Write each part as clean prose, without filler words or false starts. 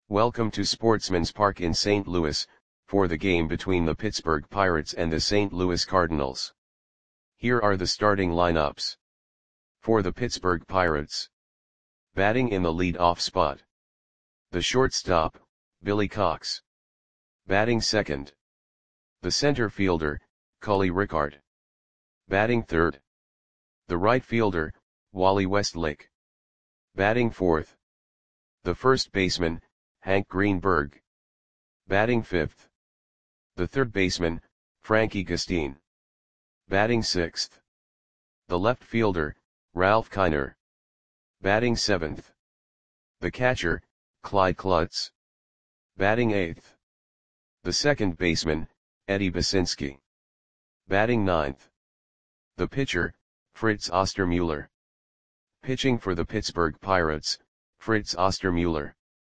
Welcome to Sportsman's Park in St. Louis, for the game between the Pittsburgh Pirates and the St. Louis Cardinals. Here are the starting lineups. For the Pittsburgh Pirates. Batting in the lead-off spot. The shortstop, Billy Cox. Batting second. The center fielder, Cully Rickard. Batting third. The right fielder, Wally Westlake. Batting fourth. The first baseman, Hank Greenberg. Batting fifth. The third baseman, Frankie Gustin. Batting sixth. The left fielder, Ralph Kiner. Batting seventh. The catcher, Clyde Klutz. Batting eighth. The second baseman, Eddie Basinski. Batting ninth. The pitcher, Fritz Ostermuller. Pitching for the Pittsburgh Pirates, Fritz Ostermuller.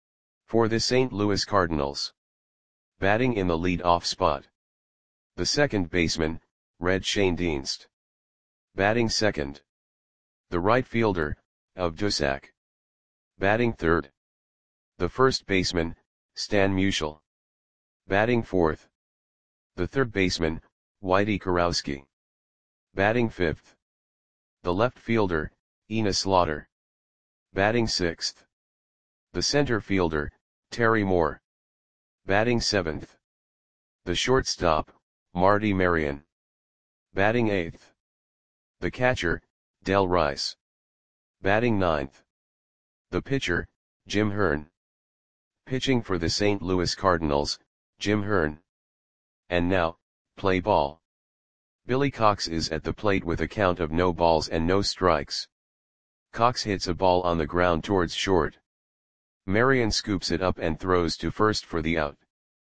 For the St. Louis Cardinals. Batting in the lead-off spot. The second baseman, Red Schoendienst. Batting second. The right fielder, Of Dusak. Batting third. The first baseman, Stan Musial. Batting fourth. The third baseman, Whitey Kurowski. Batting fifth. The left fielder, Enos Slaughter. Batting sixth. The center fielder, Terry Moore. Batting seventh. The shortstop, Marty Marion. Batting eighth. The catcher, Del Rice. Batting ninth. The pitcher, Jim Hearn. Pitching for the St. Louis Cardinals, Jim Hearn. And now, play ball. Billy Cox is at the plate with a count of no balls and no strikes. Cox hits a ball on the ground towards short. Marion scoops it up and throws to first for the out.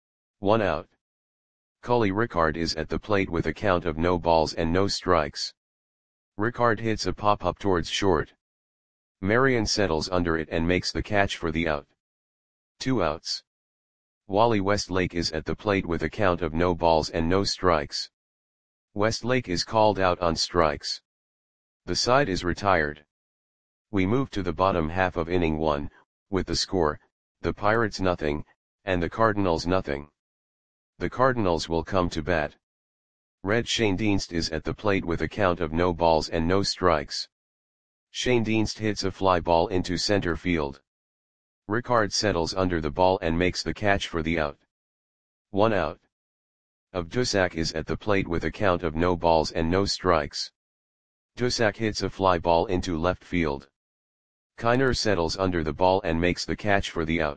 1 out. Cully Rickard is at the plate with a count of no balls and no strikes. Rickard hits a pop-up towards short. Marion settles under it and makes the catch for the out. 2 outs. Wally Westlake is at the plate with a count of no balls and no strikes. Westlake is called out on strikes. The side is retired. We move to the bottom half of inning 1, with the score, the Pirates nothing, and the Cardinals nothing. The Cardinals will come to bat. Red Schoendienst is at the plate with a count of no balls and no strikes. Schoendienst hits a fly ball into center field. Rickard settles under the ball and makes the catch for the out. 1 out. Of Dusak is at the plate with a count of no balls and no strikes. Dusak hits a fly ball into left field. Kiner settles under the ball and makes the catch for the out.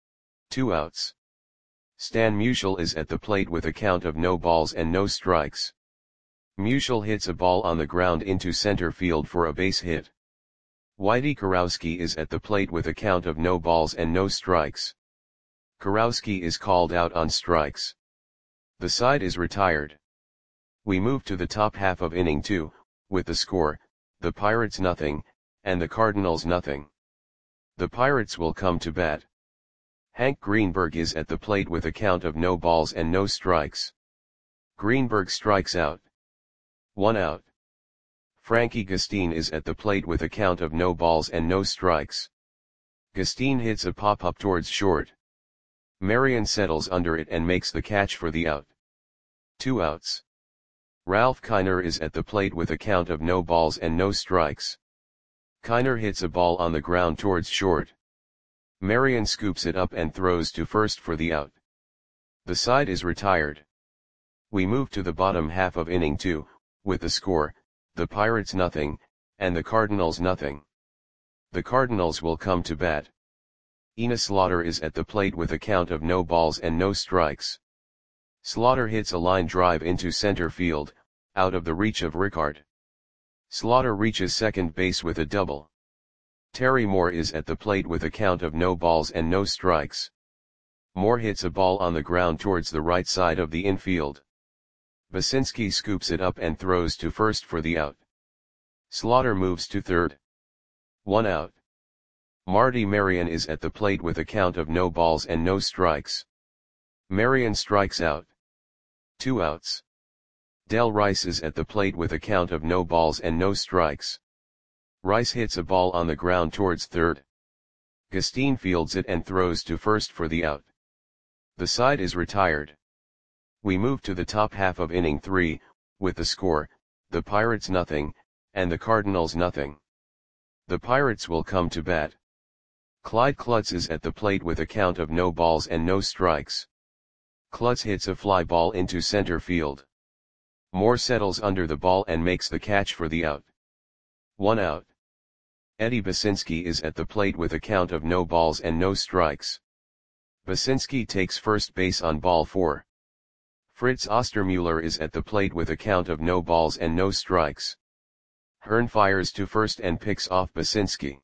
2 outs. Stan Musial is at the plate with a count of no balls and no strikes. Musial hits a ball on the ground into center field for a base hit. Whitey Kurowski is at the plate with a count of no balls and no strikes. Kurowski is called out on strikes. The side is retired. We move to the top half of inning 2, with the score, the Pirates nothing, and the Cardinals nothing. The Pirates will come to bat. Hank Greenberg is at the plate with a count of no balls and no strikes. Greenberg strikes out. 1 out. Frankie Gustin is at the plate with a count of no balls and no strikes. Gustin hits a pop-up towards short. Marion settles under it and makes the catch for the out. 2 outs. Ralph Kiner is at the plate with a count of no balls and no strikes. Kiner hits a ball on the ground towards short. Marion scoops it up and throws to first for the out. The side is retired. We move to the bottom half of inning 2, with the score, the Pirates nothing, and the Cardinals nothing. The Cardinals will come to bat. Enos Slaughter is at the plate with a count of no balls and no strikes. Slaughter hits a line drive into center field, out of the reach of Rickard. Slaughter reaches second base with a double. Terry Moore is at the plate with a count of no balls and no strikes. Moore hits a ball on the ground towards the right side of the infield. Basinski scoops it up and throws to first for the out. Slaughter moves to third. 1 out. Marty Marion is at the plate with a count of no balls and no strikes. Marion strikes out. 2 outs. Del Rice is at the plate with a count of no balls and no strikes. Rice hits a ball on the ground towards third. Gustine fields it and throws to first for the out. The side is retired. We move to the top half of inning 3, with the score, the Pirates nothing, and the Cardinals nothing. The Pirates will come to bat. Clyde Klutz is at the plate with a count of no balls and no strikes. Klutz hits a fly ball into center field. Moore settles under the ball and makes the catch for the out. 1 out. Eddie Basinski is at the plate with a count of no balls and no strikes. Basinski takes first base on ball 4. Fritz Ostermuller is at the plate with a count of no balls and no strikes. Hearn fires to first and picks off Basinski.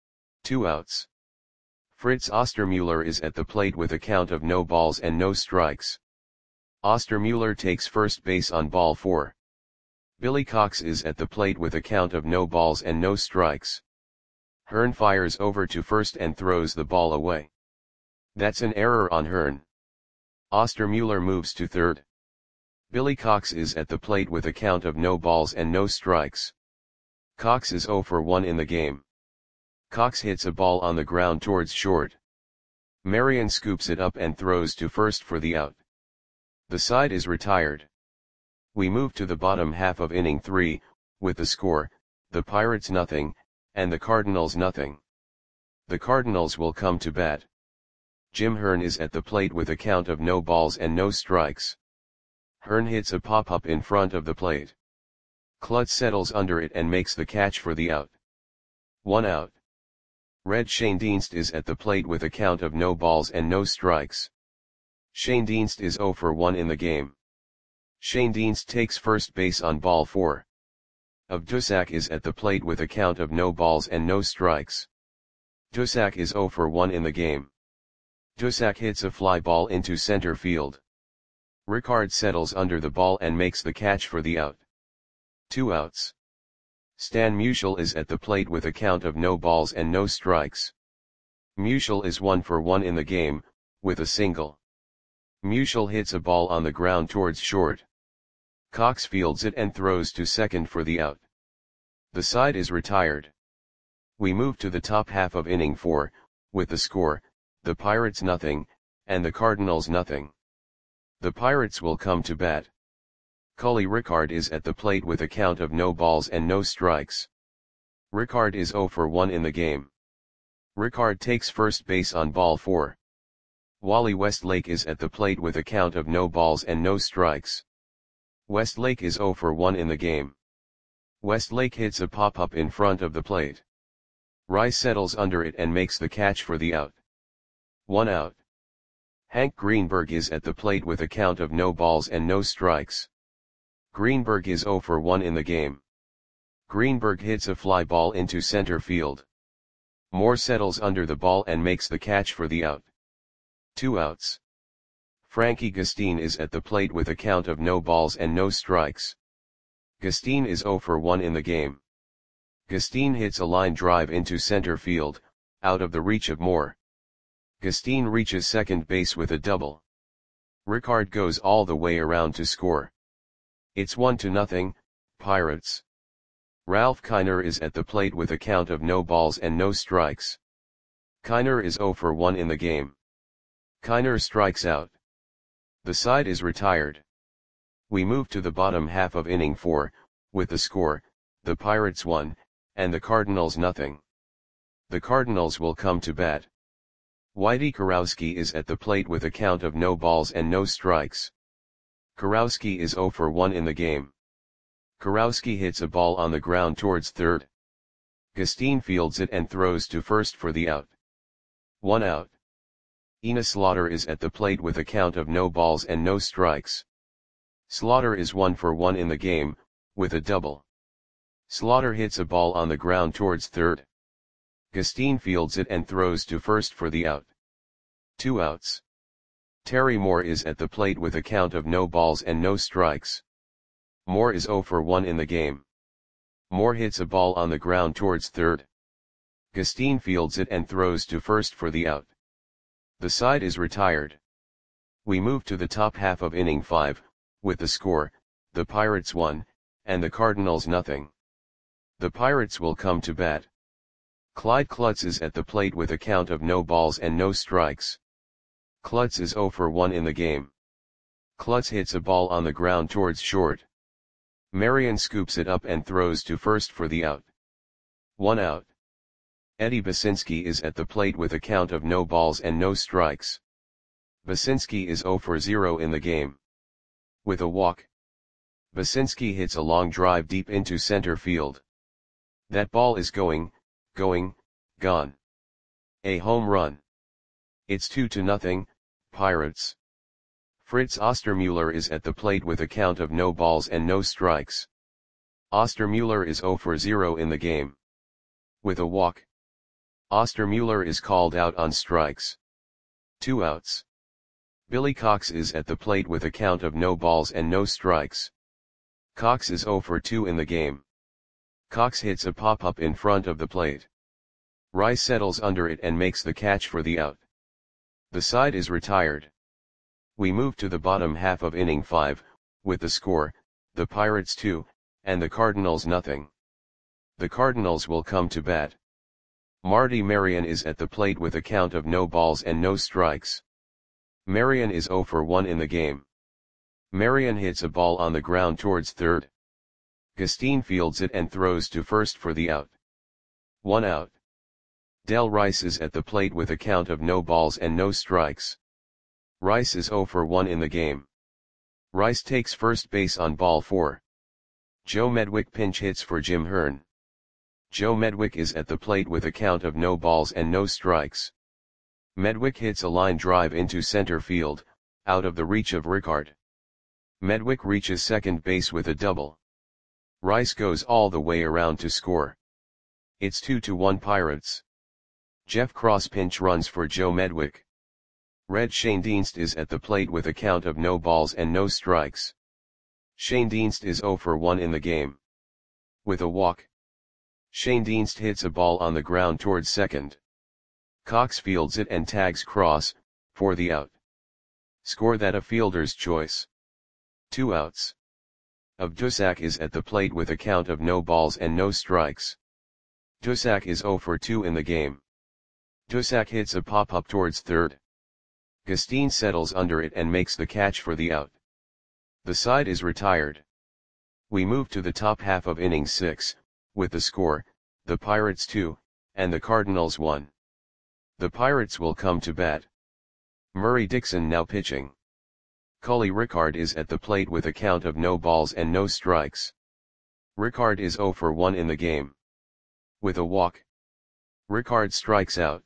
2 outs. Fritz Ostermuller is at the plate with a count of no balls and no strikes. Ostermuller takes first base on ball 4. Billy Cox is at the plate with a count of no balls and no strikes. Hearn fires over to first and throws the ball away. That's an error on Hearn. Ostermuller moves to third. Billy Cox is at the plate with a count of no balls and no strikes. Cox is 0 for 1 in the game. Cox hits a ball on the ground towards short. Marion scoops it up and throws to first for the out. The side is retired. We move to the bottom half of inning 3, with the score, the Pirates nothing, and the Cardinals nothing. The Cardinals will come to bat. Jim Hearn is at the plate with a count of no balls and no strikes. Hearn hits a pop-up in front of the plate. Klutz settles under it and makes the catch for the out. 1 out. Red Schoendienst is at the plate with a count of no balls and no strikes. Schoendienst is 0 for 1 in the game. Schoendienst takes first base on ball 4. Dusak is at the plate with a count of no balls and no strikes. Dusak is 0 for 1 in the game. Dusak hits a fly ball into center field. Rickard settles under the ball and makes the catch for the out. 2 outs. Stan Musial is at the plate with a count of no balls and no strikes. Musial is 1 for 1 in the game, with a single. Musial hits a ball on the ground towards short. Cox fields it and throws to second for the out. The side is retired. We move to the top half of inning 4, with the score, the Pirates nothing, and the Cardinals nothing. The Pirates will come to bat. Cully Rickard is at the plate with a count of no balls and no strikes. Rickard is 0 for 1 in the game. Rickard takes first base on ball 4. Wally Westlake is at the plate with a count of no balls and no strikes. Westlake is 0 for 1 in the game. Westlake hits a pop-up in front of the plate. Rice settles under it and makes the catch for the out. 1 out. Hank Greenberg is at the plate with a count of no balls and no strikes. Greenberg is 0 for 1 in the game. Greenberg hits a fly ball into center field. Moore settles under the ball and makes the catch for the out. 2 outs. Frankie Gustine is at the plate with a count of no balls and no strikes. Gustine is 0 for 1 in the game. Gustine hits a line drive into center field, out of the reach of Moore. Gustine reaches second base with a double. Rickard goes all the way around to score. It's 1-0, Pirates. Ralph Kiner is at the plate with a count of no balls and no strikes. Kiner is 0 for 1 in the game. Kiner strikes out. The side is retired. We move to the bottom half of inning 4, with the score, the Pirates 1, and the Cardinals nothing. The Cardinals will come to bat. Whitey Kurowski is at the plate with a count of no balls and no strikes. Kurowski is 0 for 1 in the game. Kurowski hits a ball on the ground towards third. Gustine fields it and throws to first for the out. 1 out. Ina Slaughter is at the plate with a count of no balls and no strikes. Slaughter is 1 for 1 in the game, with a double. Slaughter hits a ball on the ground towards third. Gustine fields it and throws to first for the out. 2 outs. Terry Moore is at the plate with a count of no balls and no strikes. Moore is 0 for 1 in the game. Moore hits a ball on the ground towards third. Gustine fields it and throws to first for the out. The side is retired. We move to the top half of inning 5, with the score, the Pirates 1, and the Cardinals nothing. The Pirates will come to bat. Clyde Klutz is at the plate with a count of no balls and no strikes. Klutz is 0 for 1 in the game. Klutz hits a ball on the ground towards short. Marion scoops it up and throws to first for the out. 1 out. Eddie Basinski is at the plate with a count of no balls and no strikes. Basinski is 0 for 0 in the game. With a walk, Basinski hits a long drive deep into center field. That ball is going, gone. A home run. It's 2-0, Pirates. Fritz Ostermuller is at the plate with a count of no balls and no strikes. Ostermuller is 0 for 0 in the game. With a walk, Ostermuller is called out on strikes. 2 outs. Billy Cox is at the plate with a count of no balls and no strikes. Cox is 0 for 2 in the game. Cox hits a pop-up in front of the plate. Rice settles under it and makes the catch for the out. The side is retired. We move to the bottom half of inning 5, with the score, the Pirates 2, and the Cardinals nothing. The Cardinals will come to bat. Marty Marion is at the plate with a count of no balls and no strikes. Marion is 0 for 1 in the game. Marion hits a ball on the ground towards third. Gustine fields it and throws to first for the out. 1 out. Del Rice is at the plate with a count of no balls and no strikes. Rice is 0 for 1 in the game. Rice takes first base on ball 4. Joe Medwick pinch hits for Jim Hearn. Joe Medwick is at the plate with a count of no balls and no strikes. Medwick hits a line drive into center field, out of the reach of Rickard. Medwick reaches second base with a double. Rice goes all the way around to score. It's 2-1 Pirates. Jeff Cross pinch runs for Joe Medwick. Red Schoendienst is at the plate with a count of no balls and no strikes. Schoendienst is 0 for 1 in the game. With a walk, Schoendienst hits a ball on the ground towards second. Cox fields it and tags Cross, for the out. Score that a fielder's choice. 2 outs. Dusak is at the plate with a count of no balls and no strikes. Dusak is 0 for 2 in the game. Dusak hits a pop-up towards third. Gustine settles under it and makes the catch for the out. The side is retired. We move to the top half of inning 6, with the score, the Pirates 2, and the Cardinals 1. The Pirates will come to bat. Murray Dixon now pitching. Cully Rickard is at the plate with a count of no balls and no strikes. Rickard is 0 for 1 in the game. With a walk, Rickard strikes out.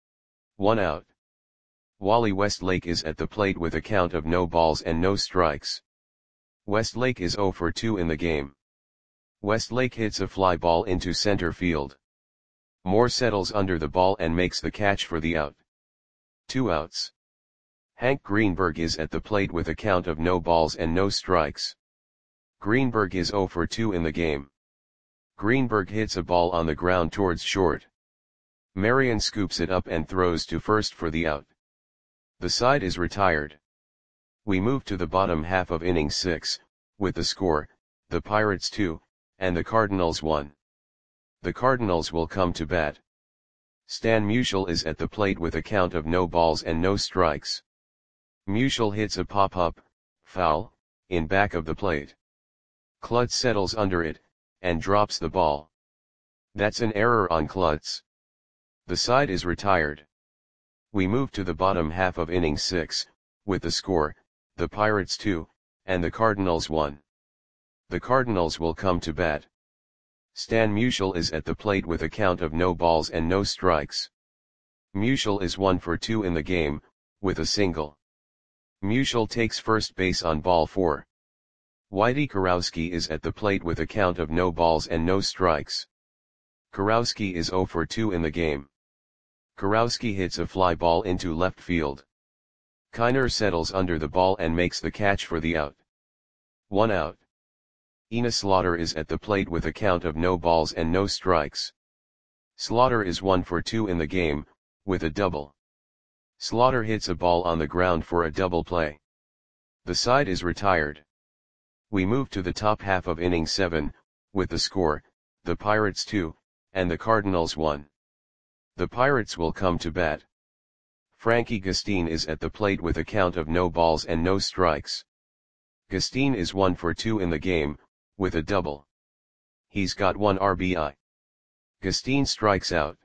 1 out. Wally Westlake is at the plate with a count of no balls and no strikes. Westlake is 0 for 2 in the game. Westlake hits a fly ball into center field. Moore settles under the ball and makes the catch for the out. 2 outs. Hank Greenberg is at the plate with a count of no balls and no strikes. Greenberg is 0 for 2 in the game. Greenberg hits a ball on the ground towards short. Marion scoops it up and throws to first for the out. The side is retired. We move to the bottom half of inning 6, with the score, the Pirates 2, and the Cardinals 1. The Cardinals will come to bat. Stan Musial is at the plate with a count of no balls and no strikes. Musial hits a pop-up, foul, in back of the plate. Klutz settles under it, and drops the ball. That's an error on Klutz. The side is retired. We move to the bottom half of inning 6, with the score, the Pirates 2, and the Cardinals 1. The Cardinals will come to bat. Stan Musial is at the plate with a count of no balls and no strikes. Musial is 1 for 2 in the game, with a single. Musial takes first base on ball 4. Whitey Kurowski is at the plate with a count of no balls and no strikes. Kurowski is 0 for 2 in the game. Kurowski hits a fly ball into left field. Kiner settles under the ball and makes the catch for the out. 1 out. Ina Slaughter is at the plate with a count of no balls and no strikes. Slaughter is 1 for 2 in the game, with a double. Slaughter hits a ball on the ground for a double play. The side is retired. We move to the top half of inning 7, with the score, the Pirates 2, and the Cardinals 1. The Pirates will come to bat. Frankie Gustin is at the plate with a count of no balls and no strikes. Gustin is 1 for 2 in the game, with a double. He's got 1 RBI. Gustin strikes out.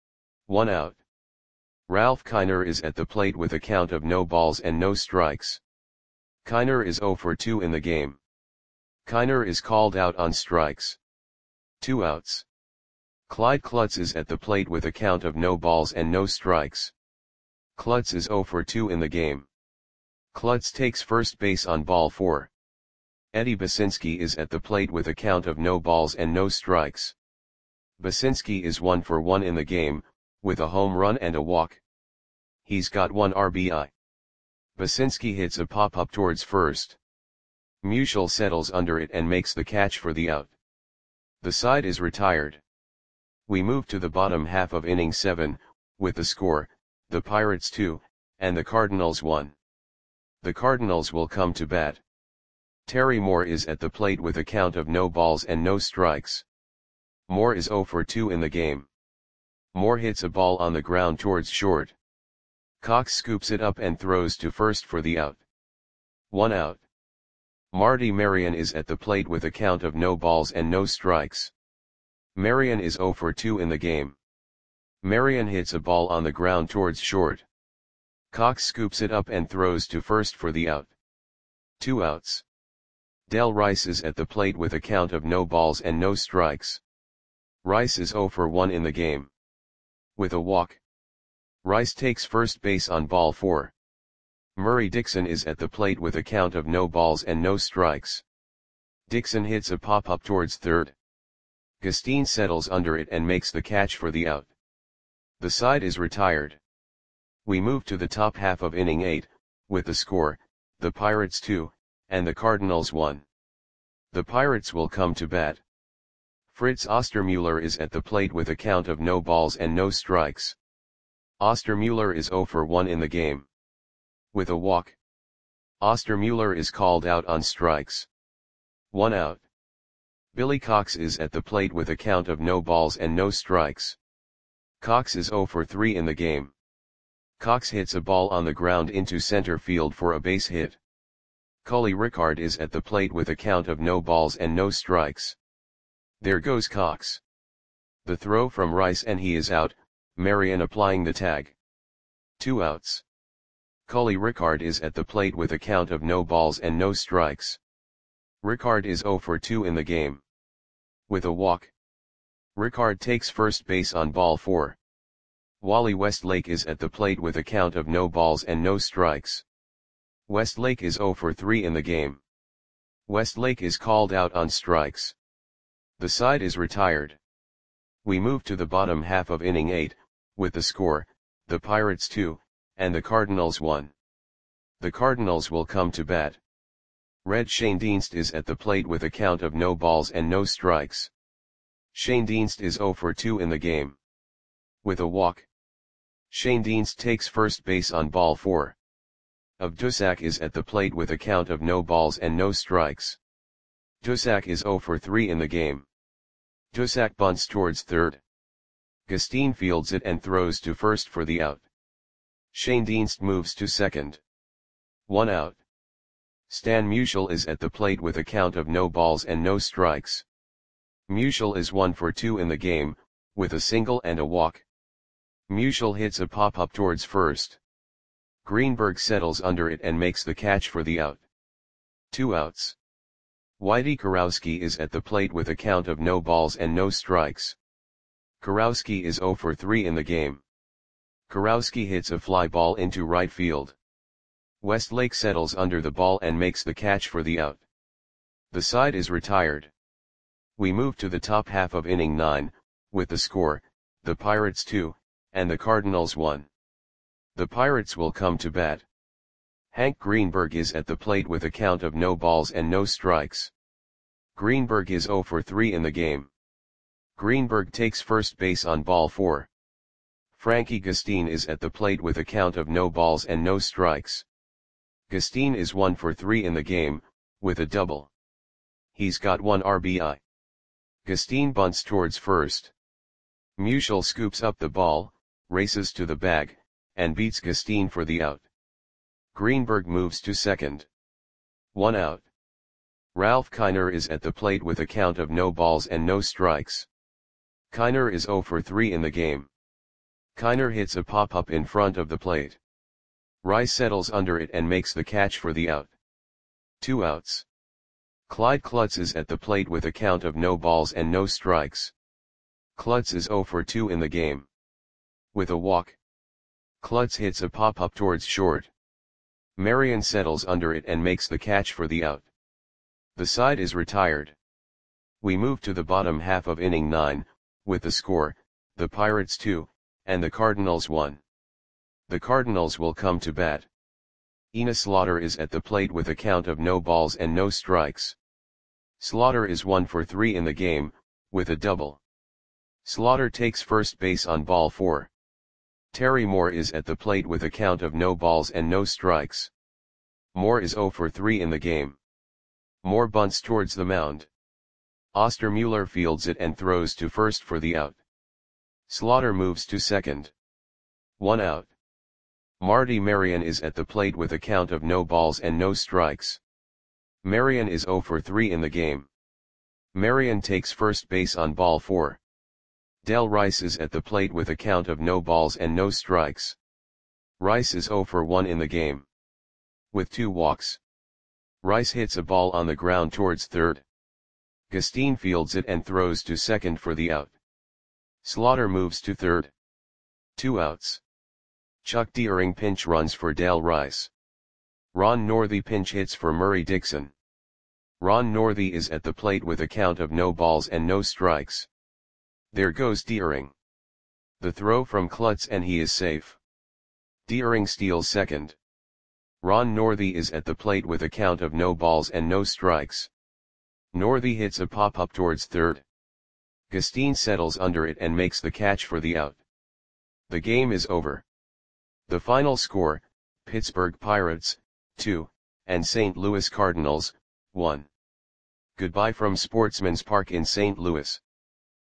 1 out. Ralph Kiner is at the plate with a count of no balls and no strikes. Kiner is 0 for 2 in the game. Kiner is called out on strikes. 2 outs. Clyde Klutz is at the plate with a count of no balls and no strikes. Klutz is 0 for 2 in the game. Klutz takes first base on ball 4. Eddie Basinski is at the plate with a count of no balls and no strikes. Basinski is 1 for 1 in the game, with a home run and a walk. He's got 1 RBI. Basinski hits a pop-up towards first. Musial settles under it and makes the catch for the out. The side is retired. We move to the bottom half of inning 7, with the score, the Pirates 2, and the Cardinals 1. The Cardinals will come to bat. Terry Moore is at the plate with a count of no balls and no strikes. Moore is 0 for 2 in the game. Moore hits a ball on the ground towards short. Cox scoops it up and throws to first for the out. 1 out. Marty Marion is at the plate with a count of no balls and no strikes. Marion is 0 for 2 in the game. Marion hits a ball on the ground towards short. Cox scoops it up and throws to first for the out. 2 outs. Del Rice is at the plate with a count of no balls and no strikes. Rice is 0 for 1 in the game. With a walk. Rice takes first base on ball 4. Murray Dixon is at the plate with a count of no balls and no strikes. Dixon hits a pop-up towards third. Gustin settles under it and makes the catch for the out. The side is retired. We move to the top half of inning 8, with the score, the Pirates 2, and the Cardinals 1. The Pirates will come to bat. Fritz Ostermuller is at the plate with a count of no balls and no strikes. Ostermuller is 0 for 1 in the game. With a walk. Ostermuller is called out on strikes. 1 out. Billy Cox is at the plate with a count of no balls and no strikes. Cox is 0 for 3 in the game. Cox hits a ball on the ground into center field for a base hit. Cully Rickard is at the plate with a count of no balls and no strikes. There goes Cox. The throw from Rice and he is out, Marion applying the tag. 2 outs. Cully Rickard is at the plate with a count of no balls and no strikes. Rickard is 0 for 2 in the game. With a walk. Rickard takes first base on ball 4. Wally Westlake is at the plate with a count of no balls and no strikes. Westlake is 0 for 3 in the game. Westlake is called out on strikes. The side is retired. We move to the bottom half of inning 8, with the score, the Pirates 2, and the Cardinals 1. The Cardinals will come to bat. Red Schoendienst is at the plate with a count of no balls and no strikes. Schoendienst is 0 for 2 in the game. With a walk. Schoendienst takes first base on ball 4. Dusak is at the plate with a count of no balls and no strikes. Dusak is 0 for 3 in the game. Dusak bunts towards third. Gustin fields it and throws to first for the out. Schoendienst moves to second. 1 out. Stan Musial is at the plate with a count of no balls and no strikes. Musial is 1 for 2 in the game, with a single and a walk. Musial hits a pop-up towards first. Greenberg settles under it and makes the catch for the out. 2 outs. Whitey Kurowski is at the plate with a count of no balls and no strikes. Kurowski is 0 for 3 in the game. Kurowski hits a fly ball into right field. Westlake settles under the ball and makes the catch for the out. The side is retired. We move to the top half of inning 9, with the score, the Pirates 2, and the Cardinals 1. The Pirates will come to bat. Hank Greenberg is at the plate with a count of no balls and no strikes. Greenberg is 0 for 3 in the game. Greenberg takes first base on ball 4. Frankie Gustin is at the plate with a count of no balls and no strikes. Gustin is 1 for 3 in the game, with a double. He's got 1 RBI. Gustin bunts towards first. Musial scoops up the ball, races to the bag, and beats Gustine for the out. Greenberg moves to second. 1 out. Ralph Kiner is at the plate with a count of no balls and no strikes. Kiner is 0 for 3 in the game. Kiner hits a pop-up in front of the plate. Rice settles under it and makes the catch for the out. 2 outs. Clyde Klutz is at the plate with a count of no balls and no strikes. Klutz is 0 for 2 in the game. With a walk, Klutz hits a pop-up towards short. Marion settles under it and makes the catch for the out. The side is retired. We move to the bottom half of inning 9, with the score, the Pirates 2, and the Cardinals 1. The Cardinals will come to bat. Ina Slaughter is at the plate with a count of no balls and no strikes. Slaughter is 1 for 3 in the game, with a double. Slaughter takes first base on ball 4. Terry Moore is at the plate with a count of no balls and no strikes. Moore is 0 for 3 in the game. Moore bunts towards the mound. Ostermuller fields it and throws to first for the out. Slaughter moves to second. 1 out. Marty Marion is at the plate with a count of no balls and no strikes. Marion is 0 for 3 in the game. Marion takes first base on ball 4. Del Rice is at the plate with a count of no balls and no strikes. Rice is 0 for 1 in the game. With 2 walks, Rice hits a ball on the ground towards third. Gustine fields it and throws to second for the out. Slaughter moves to third. 2 outs. Chuck Deering pinch runs for Del Rice. Ron Northey pinch hits for Murray Dixon. Ron Northey is at the plate with a count of no balls and no strikes. There goes Deering. The throw from Klutz and he is safe. Deering steals second. Ron Northey is at the plate with a count of no balls and no strikes. Northey hits a pop-up towards third. Gustine settles under it and makes the catch for the out. The game is over. The final score, Pittsburgh Pirates, 2, and St. Louis Cardinals, 1. Goodbye from Sportsman's Park in St. Louis.